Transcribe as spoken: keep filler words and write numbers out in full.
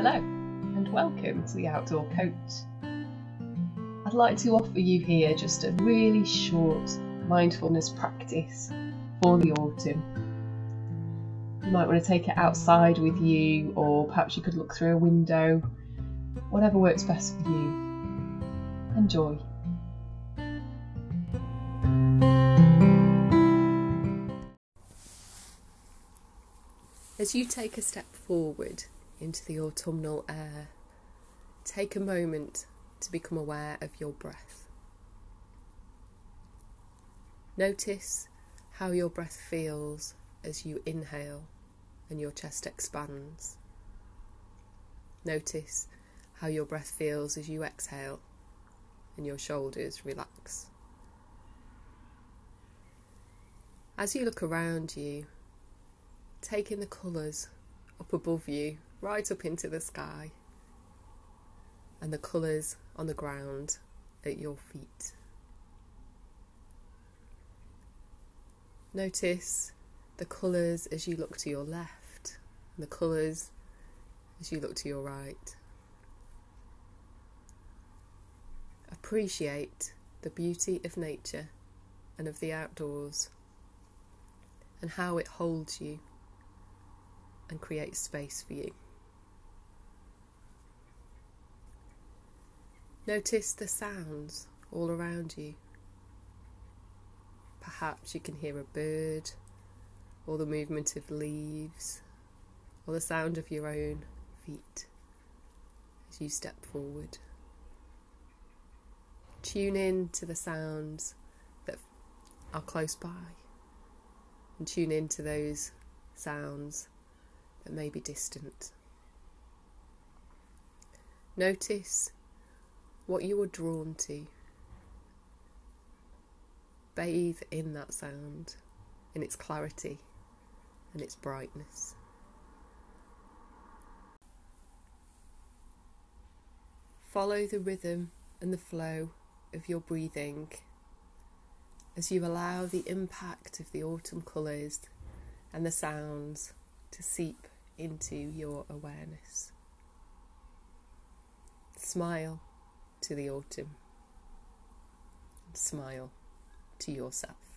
Hello and welcome to the Outdoor Coach. I'd like to offer you here just a really short mindfulness practice for the autumn. You might want to take it outside with you, or perhaps you could look through a window, whatever works best for you. Enjoy. As you take a step forward into the autumnal air, take a moment to become aware of your breath. Notice how your breath feels as you inhale and your chest expands. Notice how your breath feels as you exhale and your shoulders relax. As you look around you, take in the colours up above you, right up into the sky, and the colours on the ground at your feet. Notice the colours as you look to your left, and the colours as you look to your right. Appreciate the beauty of nature and of the outdoors, and how it holds you and creates space for you. Notice the sounds all around you. Perhaps you can hear a bird, or the movement of leaves, or the sound of your own feet as you step forward. Tune in to the sounds that are close by, and tune in to those sounds that may be distant. Notice what you are drawn to. Bathe in that sound, in its clarity and its brightness. Follow the rhythm and the flow of your breathing as you allow the impact of the autumn colours and the sounds to seep into your awareness. Smile to the autumn. Smile to yourself.